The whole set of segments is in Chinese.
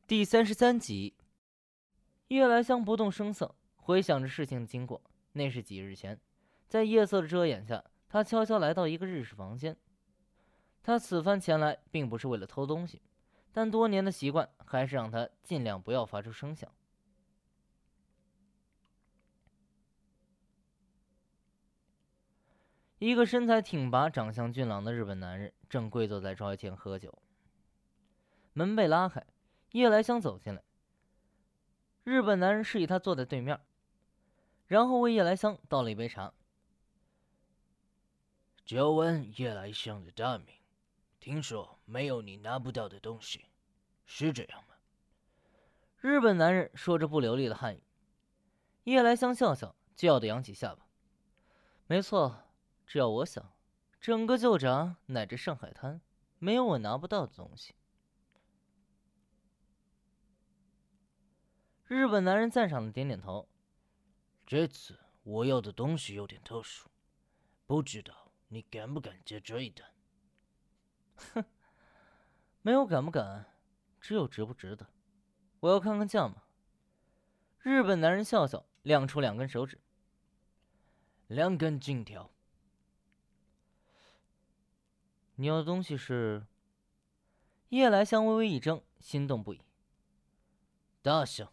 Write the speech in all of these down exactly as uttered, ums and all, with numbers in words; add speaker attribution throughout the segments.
Speaker 1: 第三十三集，叶来香不动声色，回想着事情的经过。那是几日前，在夜色的遮掩下，他悄悄来到一个日式房间。他此番前来，并不是为了偷东西，但多年的习惯还是让他尽量不要发出声响。一个身材挺拔、长相俊朗的日本男人正跪坐在桌前喝酒。门被拉开，叶来香走进来。日本男人示意他坐在对面，然后为叶来香倒了一杯茶。
Speaker 2: 久闻叶来香的大名，听说没有你拿不到的东西，是这样吗？
Speaker 1: 日本男人说着不流利的汉语。叶来香笑笑，骄傲地扬起下巴。没错，只要我想，整个旧闸乃至上海滩，没有我拿不到的东西。日本男人赞赏的点点头。
Speaker 2: 这次我要的东西有点特殊，不知道你敢不敢接这一单？
Speaker 1: 哼，没有敢不敢，只有值不值得。我要看看价码。日本男人笑笑，亮出两根手指。
Speaker 2: 两根金条。
Speaker 1: 你要的东西是？叶来香微微一怔，心动不已。
Speaker 2: 大象。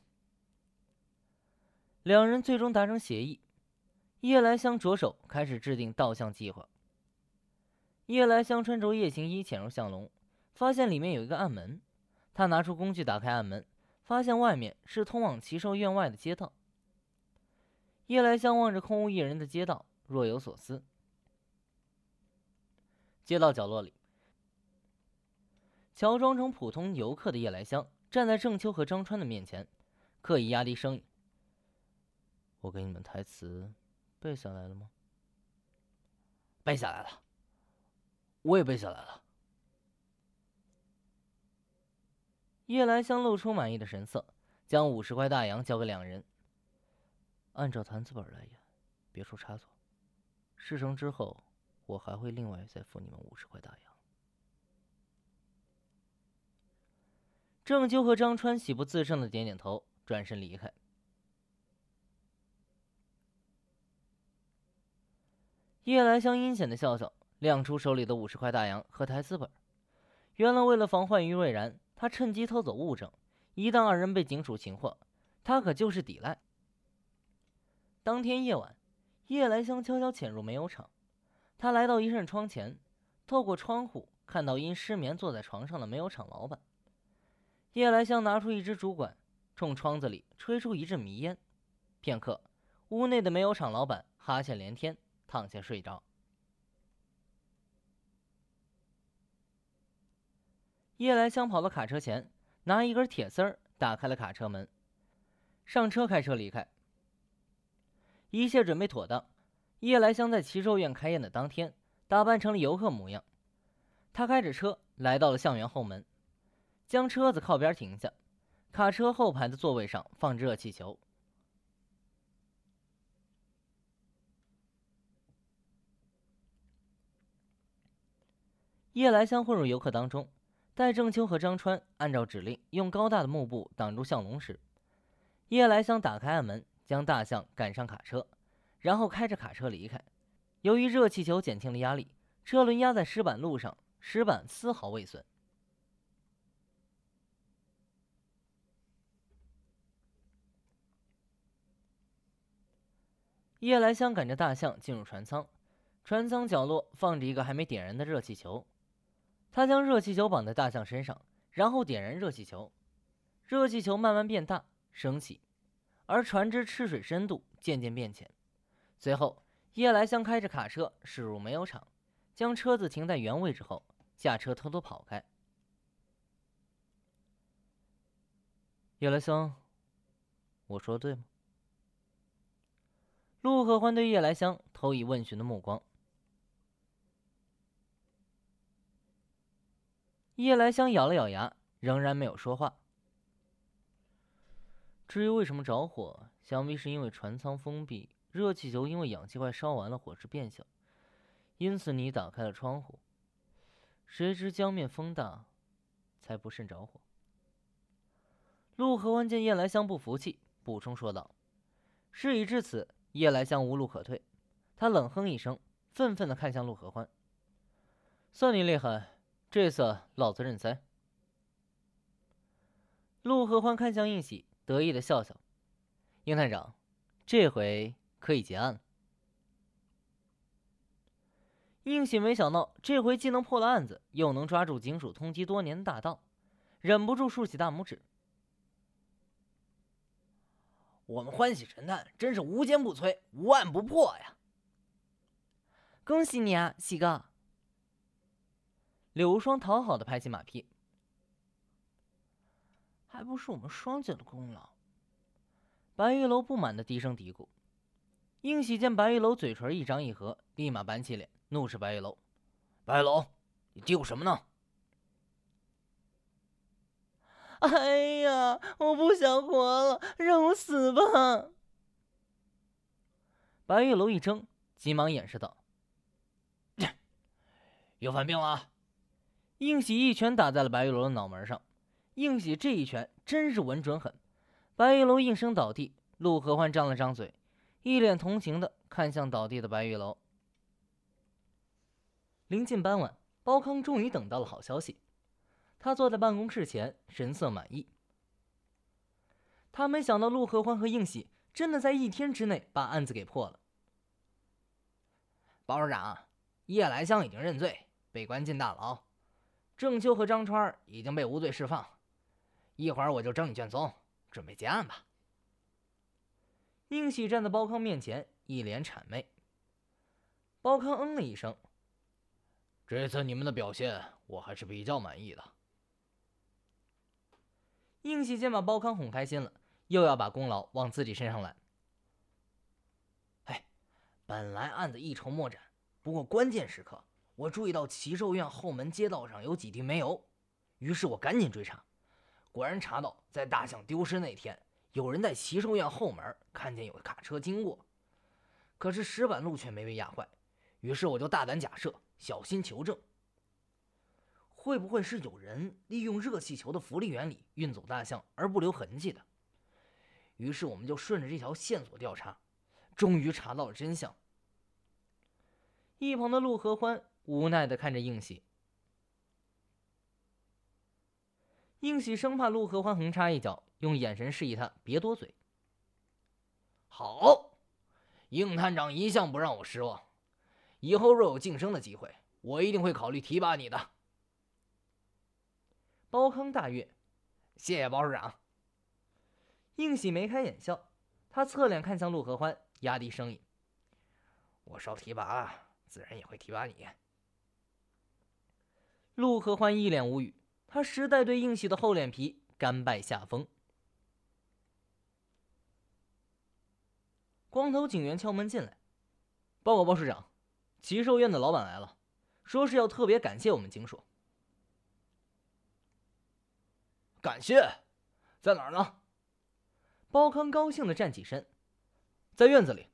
Speaker 1: 两人最终达成协议，叶来香着手开始制定盗象计划。叶来香穿着夜行衣潜入巷笼，发现里面有一个暗门。他拿出工具打开暗门，发现外面是通往奇兽院外的街道。叶来香望着空无一人的街道，若有所思。街道角落里，乔装成普通游客的叶来香站在郑秋和张川的面前，刻意压低声音：“我给你们台词背下来了吗？”“
Speaker 2: 背下来了，我也背下来了。”
Speaker 1: 叶来香露出满意的神色，将五十块大洋交给两人。按照谈资本来演，别出差错。事成之后，我还会另外再付你们五十块大洋。郑秋和张川喜不自胜的点点头，转身离开。叶来香阴险的笑笑，亮出手里的五十块大洋和台词本。原来为了防患于未然，他趁机偷走物证，一旦二人被警署擒获，他可就是抵赖。当天夜晚，叶来香悄悄潜入煤油厂。他来到一扇窗前，透过窗户看到因失眠坐在床上的煤油厂老板。叶来香拿出一支竹管，冲窗子里吹出一阵迷烟。片刻，屋内的煤油厂老板哈欠连天，躺下睡着。叶来香跑到卡车前，拿一根铁丝儿打开了卡车门，上车开车离开。一切准备妥当，叶来香在奇兽院开宴的当天打扮成了游客模样。他开着车来到了象园后门，将车子靠边停下。卡车后排的座位上放着热气球。叶来香混入游客当中，待郑秋和张川按照指令用高大的幕布挡住象笼时，叶来香打开暗门，将大象赶上卡车，然后开着卡车离开。由于热气球减轻了压力，车轮压在石板路上，石板丝毫未损。叶来香赶着大象进入船舱，船舱角落放着一个还没点燃的热气球。他将热气球绑在大象身上，然后点燃热气球。热气球慢慢变大升起，而船只吃水深度渐渐变浅。随后，叶来香开着卡车驶入煤油厂，将车子停在原位之后，下车偷偷跑开。叶来香，我说的对吗？陆可欢对叶来香投以问询的目光。叶来香咬了咬牙，仍然没有说话。至于为什么着火，想必是因为船舱封闭，热气球因为氧气快烧完了，火势变小，因此你打开了窗户。谁知江面风大，才不慎着火。 陆河湾见叶来香不服气，补充说道。事已至此，叶来香无路可退，他冷哼一声，愤愤地看向陆河欢。算你厉害，这次老子认栽。陆河欢看向应喜，得意地笑笑。应探长，这回可以结案了。应喜没想到这回既能破了案子，又能抓住警署通缉多年的大盗，忍不住竖起大拇指。
Speaker 2: 我们欢喜神探真是无坚不摧，无案不破呀！
Speaker 1: 恭喜你啊，喜哥！柳无双讨好的拍起马屁。
Speaker 2: 还不是我们双姐的功劳。
Speaker 1: 白玉楼不满的低声嘀咕。应喜见白玉楼嘴唇一张一合，立马板起脸，怒视白玉楼：“
Speaker 2: 白玉楼，你嘀咕什么呢？”
Speaker 1: 哎呀，我不想活了，让我死吧！白玉楼一怔，急忙掩饰道：“
Speaker 2: 又犯病了。”
Speaker 1: 应喜一拳打在了白玉楼的脑门上。应喜这一拳真是稳准狠，白玉楼应声倒地。陆河欢张了张嘴，一脸同情的看向倒地的白玉楼。临近傍晚，包康终于等到了好消息。他坐在办公室前，神色满意。他没想到陆河欢和应喜真的在一天之内把案子给破了。
Speaker 2: 包首长，叶来香已经认罪，被关进大牢。郑秋和张川已经被无罪释放。一会儿我就整理卷宗，准备结案吧。
Speaker 1: 应喜站在包康面前，一脸谄媚。包康嗯了一声：“
Speaker 2: 这次你们的表现，我还是比较满意的。”
Speaker 1: 应喜见把包康哄开心了，又要把功劳往自己身上揽。
Speaker 2: 哎，本来案子一筹莫展，不过关键时刻，我注意到祈寿院后门街道上有几滴煤油，于是我赶紧追查，果然查到在大象丢失那天，有人在祈寿院后门看见有卡车经过，可是石板路却没被压坏，于是我就大胆假设，小心求证。会不会是有人利用热气球的浮力原理运走大象而不留痕迹的？于是我们就顺着这条线索调查，终于查到了真相。
Speaker 1: 一旁的陆河欢无奈地看着应喜。应喜生怕陆河欢横插一脚，用眼神示意他别多嘴。
Speaker 2: 好，应探长一向不让我失望，以后若有晋升的机会，我一定会考虑提拔你的。
Speaker 1: 包康大悦，
Speaker 2: 谢谢包首长。
Speaker 1: 应喜眉开眼笑，他侧脸看向陆河欢，压低声音：“
Speaker 2: 我受提拔了，自然也会提拔你。”
Speaker 1: 陆河欢一脸无语，他实在对应喜的厚脸皮甘拜下风。光头警员敲门进来，报告包市长，祈寿院的老板来了，说是要特别感谢我们警署。
Speaker 2: 感谢，在哪儿呢？
Speaker 1: 包康高兴地站起身，在院子里。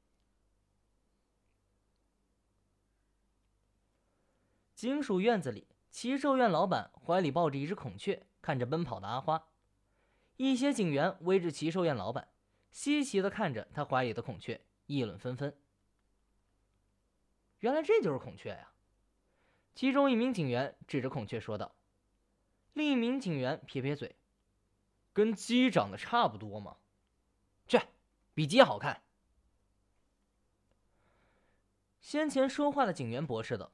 Speaker 1: 警署院子里，祈寿院老板怀里抱着一只孔雀，看着奔跑的阿花。一些警员围着祈寿院老板，稀奇地看着他怀里的孔雀，议论纷纷。原来这就是孔雀呀！其中一名警员指着孔雀说道。另一名警员撇撇嘴：“跟鸡长得差不多嘛，
Speaker 2: 去，比鸡好看。”
Speaker 1: 先前说话的警员驳斥道：“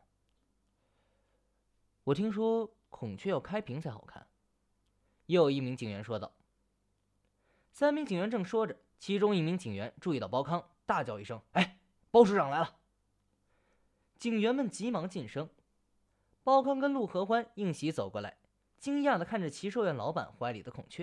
Speaker 1: 我听说孔雀要开屏才好看。”又有一名警员说道。三名警员正说着，其中一名警员注意到包康，大叫一声：“
Speaker 2: 哎，包市长来了！”
Speaker 1: 警员们急忙噤声。包康跟陆河欢、应喜走过来，惊讶地看着祈寿院老板怀里的孔雀。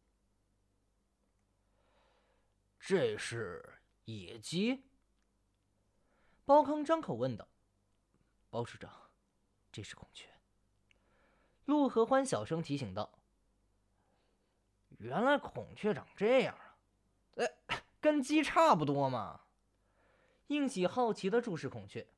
Speaker 2: 这是野鸡？
Speaker 1: 包康张口问道。包市长，这是孔雀。陆河欢小声提醒道。
Speaker 2: 原来孔雀长这样啊，哎，跟鸡差不多嘛。
Speaker 1: 应喜好奇地注视孔雀。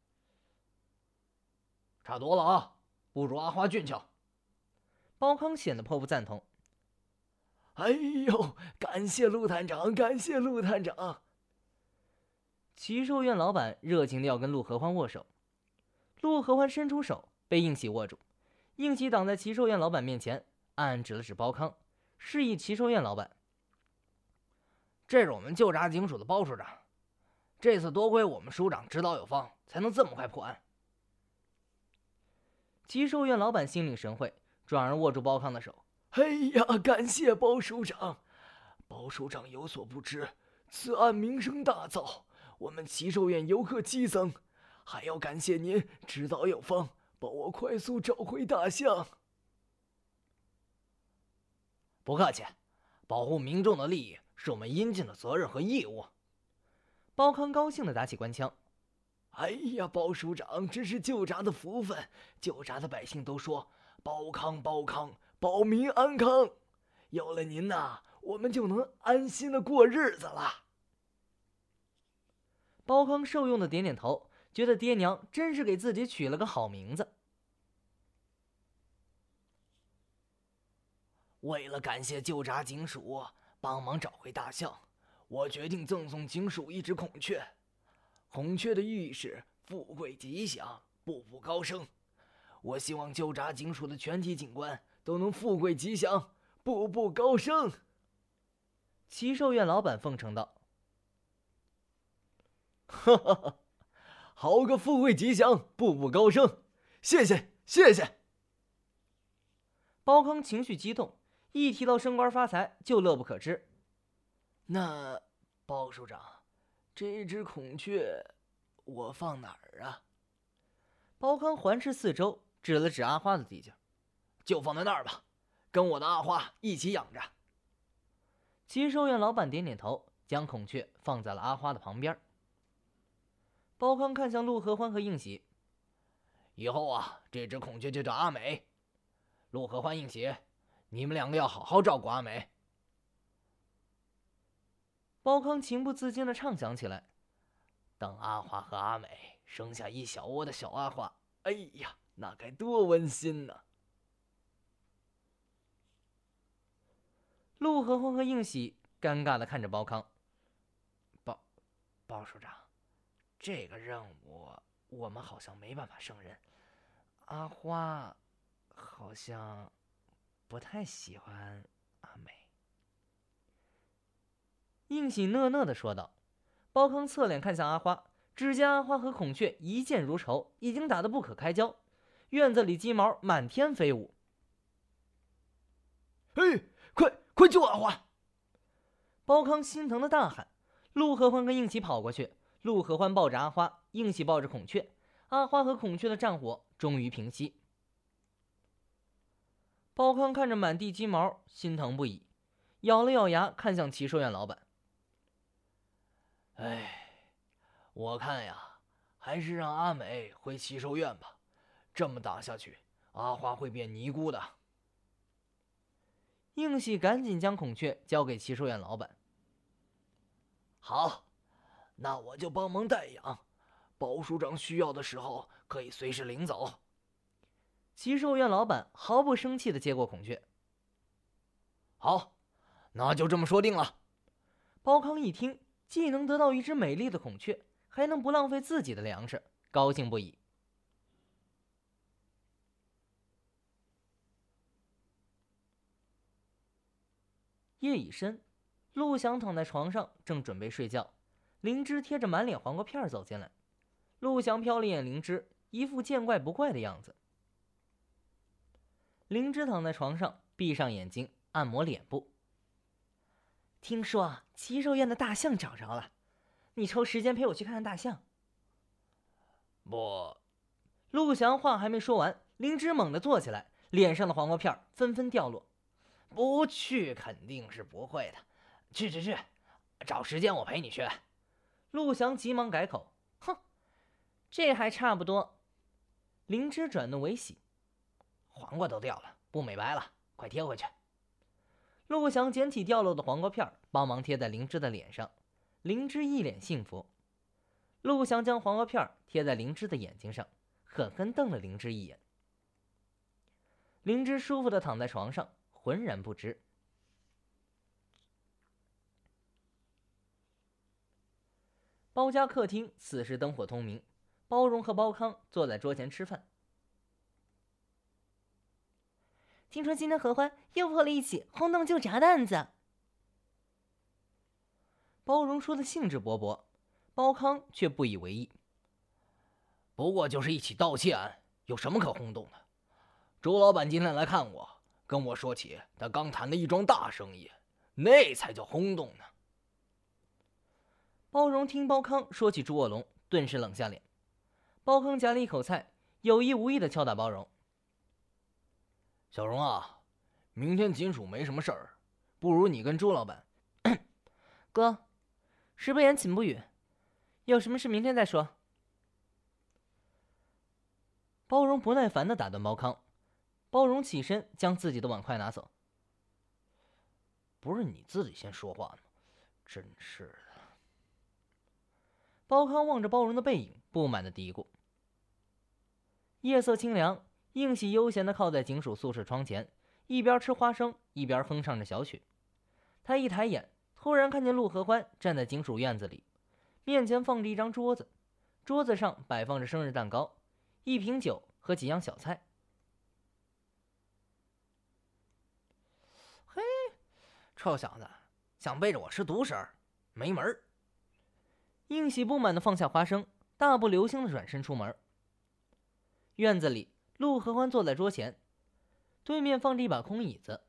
Speaker 2: 差多了啊，不如阿花俊俏。
Speaker 1: 包康显得颇不赞同。
Speaker 3: 哎呦，感谢陆探长，感谢陆探长！
Speaker 1: 奇兽院老板热情地要跟陆合欢握手，陆合欢伸出手被应喜握住，应喜挡在奇兽院老板面前，暗暗指了指包康，示意奇兽院老板：“
Speaker 2: 这是我们旧闸警署的包署长，这次多亏我们署长指导有方，才能这么快破案。”
Speaker 1: 奇兽院老板心领神会，转而握住包康的手。
Speaker 3: 哎呀，感谢包署长！包署长有所不知，此案名声大噪，我们奇兽院游客激增，还要感谢您指导有方，帮我快速找回大象。
Speaker 2: 不客气，保护民众的利益是我们应尽的责任和义务。
Speaker 1: 包康高兴地打起官腔。
Speaker 3: 哎呀，包署长，这是旧闸的福分，旧闸的百姓都说包康包康，保民安康，有了您呐，我们就能安心的过日子了。
Speaker 1: 包康受用的点点头，觉得爹娘真是给自己取了个好名字。
Speaker 3: 为了感谢旧闸警署帮忙找回大象，我决定赠送警署一只孔雀。孔雀的寓意是富贵吉祥，步步高升。我希望旧闸警署的全体警官都能富贵吉祥，步步高升。
Speaker 1: 奇兽院老板奉承道：“
Speaker 3: 哈哈哈，好个富贵吉祥，步步高升！谢谢，谢谢。”
Speaker 1: 包康情绪激动，一提到升官发财就乐不可支。
Speaker 3: 那包署长，这只孔雀我放哪儿啊？
Speaker 1: 包康环视四周，指了指阿花的地界：“
Speaker 3: 就放在那儿吧，跟我的阿花一起养着。”
Speaker 1: 奇兽院老板点点头，将孔雀放在了阿花的旁边。包康看向陆合欢和应喜：“
Speaker 2: 以后啊，这只孔雀就叫阿美。陆合欢、应喜，你们两个要好好照顾阿美。”
Speaker 1: 包康情不自禁地畅想起来：“
Speaker 3: 当阿花和阿美生下一小窝的小阿花，哎呀，那该多温馨呢！”
Speaker 1: 陆合欢和应喜尴尬地看着包康：“
Speaker 2: 包包署长，这个任务我们好像没办法胜任。阿花好像不太喜欢阿美。”
Speaker 1: 应喜讷讷地说道。包康侧脸看向阿花，只见阿花和孔雀一见如仇，已经打得不可开交，院子里鸡毛满天飞舞。
Speaker 3: 哎，快快救阿花！
Speaker 1: 包康心疼的大喊。陆合欢跟应喜跑过去，陆合欢抱着阿花，应喜抱着孔雀，阿花和孔雀的战火终于平息。包康看着满地鸡毛，心疼不已，咬了咬牙，看向奇兽院老板：“
Speaker 3: 哎，我看呀，还是让阿美回奇兽院吧。这么打下去，阿花会变尼姑的。”
Speaker 1: 应喜赶紧将孔雀交给奇兽院老板：“
Speaker 3: 好，那我就帮忙代养，包署长需要的时候可以随时领走。”
Speaker 1: 奇兽院老板毫不生气地接过孔雀：“
Speaker 2: 好，那就这么说定了。”
Speaker 1: 包康一听，既能得到一只美丽的孔雀，还能不浪费自己的粮食，高兴不已。夜已深，陆翔躺在床上，正准备睡觉。灵芝贴着满脸黄瓜片走进来，陆翔瞟了一眼灵芝，一副见怪不怪的样子。灵芝躺在床上，闭上眼睛，按摩脸部。听说奇兽院的大象找着了，你抽时间陪我去看看大象？
Speaker 2: 不，
Speaker 1: 陆翔话还没说完，灵芝猛地坐起来，脸上的黄瓜片纷纷掉落。
Speaker 2: 不去肯定是不会的，去去去，找时间我陪你去。
Speaker 1: 陆翔急忙改口：“哼，这还差不多。”灵芝转怒为喜：“
Speaker 2: 黄瓜都掉了，不美白了，快贴回去。”
Speaker 1: 陆翔捡起掉落的黄瓜片，帮忙贴在灵芝的脸上。灵芝一脸幸福。陆翔将黄瓜片贴在灵芝的眼睛上，狠狠瞪了灵芝一眼。灵芝舒服地躺在床上，浑然不知。 包家客厅此时灯火通明，包荣和包康坐在桌前吃饭。
Speaker 4: 听说今天合欢又破了一起轰动旧闸的案子。
Speaker 1: 包荣说的兴致勃勃，包康却不以为意。
Speaker 2: 不过就是一起盗窃案，有什么可轰动的？周老板今天来看我，跟我说起他刚谈的一桩大生意，那才叫轰动呢。
Speaker 1: 包荣听包康说起朱卧龙，顿时冷下脸。包康夹了一口菜，有意无意地敲打包荣。
Speaker 2: 小荣啊，明天金属没什么事儿，不如你跟朱老板。
Speaker 4: 哥，食不言，寝不语，有什么事明天再说。
Speaker 1: 包荣不耐烦地打断包康。包荣起身将自己的碗筷拿走。
Speaker 2: 不是你自己先说话吗？真是的。
Speaker 1: 包康望着包荣的背影，不满地嘀咕。夜色清凉，应喜悠闲地靠在警署宿舍窗前，一边吃花生，一边哼唱着小曲。他一抬眼，突然看见陆合欢站在警署院子里，面前放着一张桌子，桌子上摆放着生日蛋糕、一瓶酒和几样小菜。
Speaker 2: 嘿，臭小子，想背着我吃独食，没门儿！
Speaker 1: 应喜不满地放下花生，大步流星地转身出门。院子里，陆合欢坐在桌前，对面放着一把空椅子。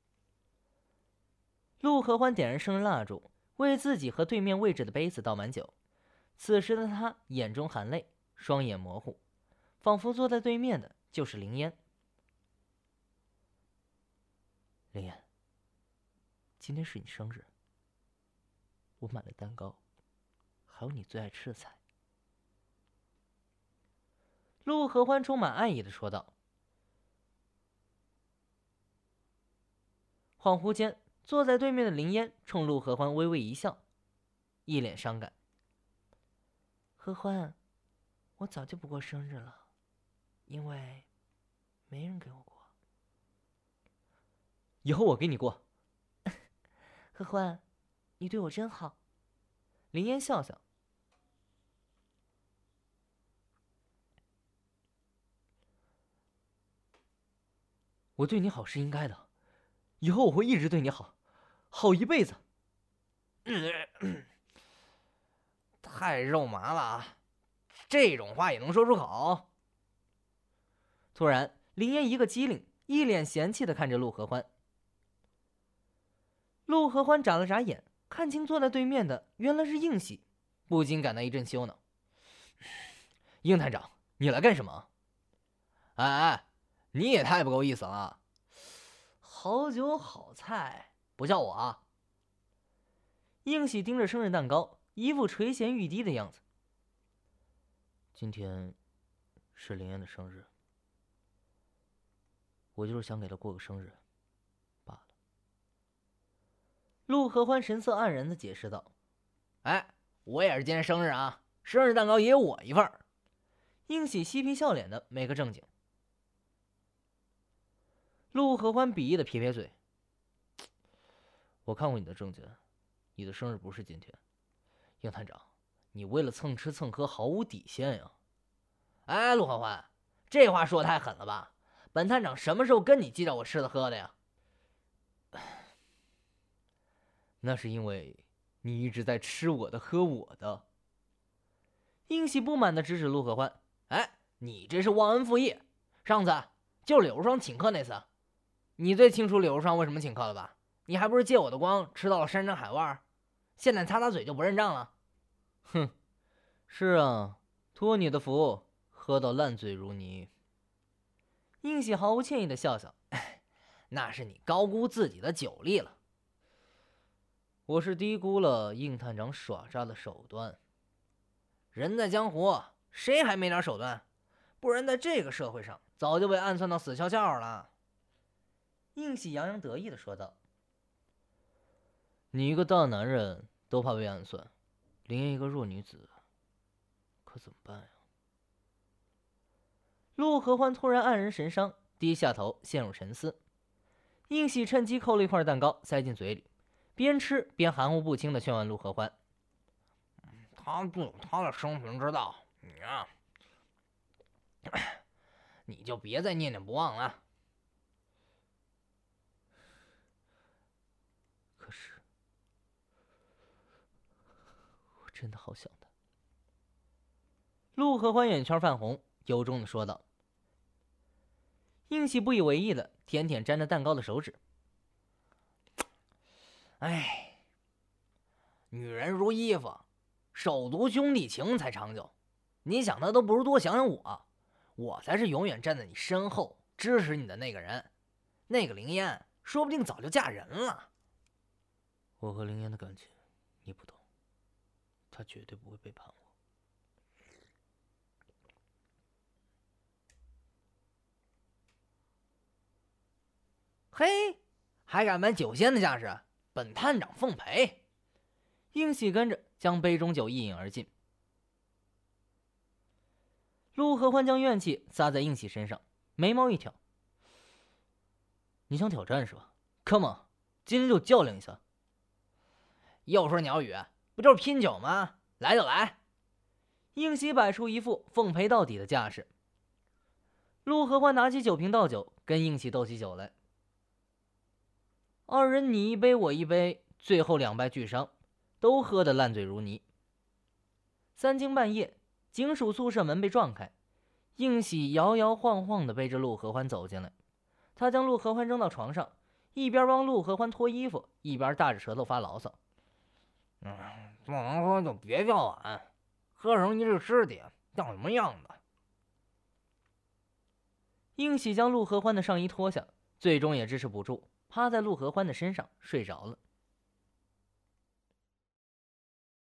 Speaker 1: 陆合欢点燃生日蜡烛，为自己和对面位置的杯子倒满酒。此时的他眼中含泪，双眼模糊，仿佛坐在对面的就是林烟。林烟，今天是你生日，我买了蛋糕，还有你最爱吃的菜。陆合欢充满爱意地说道。恍惚间，坐在对面的林烟冲陆合欢微微一笑，一脸伤感。
Speaker 4: 合欢，我早就不过生日了，因为没人给我过。
Speaker 1: 以后我给你过。
Speaker 4: 合欢，你对我真好。
Speaker 1: 林烟笑笑。我对你好是应该的，以后我会一直对你好，好一辈子。
Speaker 2: 嗯、太肉麻了啊！这种话也能说出口？
Speaker 1: 突然，林烟一个机灵，一脸嫌弃地看着陆合欢。陆合欢眨了眨眼，看清坐在对面的原来是应喜，不禁感到一阵羞恼。
Speaker 2: 应探长，你来干什么？哎哎，你也太不够意思了！好酒好菜，不叫我啊！
Speaker 1: 应喜盯着生日蛋糕，一副垂涎欲滴的样子。今天是林烟的生日，我就是想给她过个生日罢了。陆合欢神色黯然地解释道：“
Speaker 2: 哎，我也是今天生日啊，生日蛋糕也有我一份儿。”
Speaker 1: 应喜嬉皮笑脸的没个正经。陆合欢鄙夷的撇撇嘴：“我看过你的证件，你的生日不是今天。应探长，你为了蹭吃蹭喝毫无底线呀！”
Speaker 2: 哎，陆合欢，这话说的太狠了吧？本探长什么时候跟你计较我吃的喝的呀？
Speaker 1: 那是因为你一直在吃我的喝我的。应喜不满地指指陆合欢：“
Speaker 2: 哎，你这是忘恩负义！上次就柳如霜请客那次，你最清楚柳如霜为什么请客了吧？你还不是借我的光吃到了山珍海味，现在擦擦嘴就不认账了？”
Speaker 1: 哼，是啊，托你的福，喝到烂醉如泥。应喜毫无歉意的笑笑：“
Speaker 2: 那是你高估自己的酒力了。
Speaker 1: 我是低估了应探长耍诈的手段。
Speaker 2: 人在江湖，谁还没点手段？不然在这个社会上，早就被暗算到死翘翘了。”
Speaker 1: 应喜洋洋得意的说道：“你一个大男人都怕被暗算，林烟一个弱女子，可怎么办呀？”陆合欢突然黯然神伤，低下头陷入沉思。应喜趁机扣了一块蛋糕塞进嘴里，边吃边含糊不清的劝问陆合欢：“
Speaker 2: 他自有他的生平之道，你啊，你就别再念念不忘了。
Speaker 1: 可是，我真的好想他。陆合欢眼圈泛红，由衷的说道。应喜不以为意的舔舔沾着蛋糕的手指。
Speaker 2: 哎，女人如衣服，手足兄弟情才长久。你想他都不如多想想我，我才是永远站在你身后支持你的那个人。那个灵烟说不定早就嫁人了。
Speaker 1: 我和灵烟的感情你不懂，她绝对不会背叛我。
Speaker 2: 嘿，还敢摆酒仙的架势，本探长奉陪。
Speaker 1: 应喜跟着将杯中酒一饮而尽。陆合欢将怨气撒在应喜身上，眉毛一挑：“你想挑战是吧 ？Come on， 今天就较量一下。”
Speaker 2: 又说鸟语，不就是拼酒吗？来就来。
Speaker 1: 应喜摆出一副奉陪到底的架势。陆合欢拿起酒瓶倒酒，跟应喜斗起酒来。二人你一杯我一杯，最后两败俱伤，都喝得烂醉如泥。三更半夜，警署宿舍门被撞开，应喜摇摇晃晃地背着陆合欢走进来。他将陆合欢扔到床上，一边帮陆合欢脱衣服，一边大着舌头发牢骚：“
Speaker 2: 嗯，不能喝就别叫碗，喝成一具尸体，像什么样的？”
Speaker 1: 应喜将陆合欢的上衣脱下，最终也支持不住，趴在陆合欢的身上睡着了。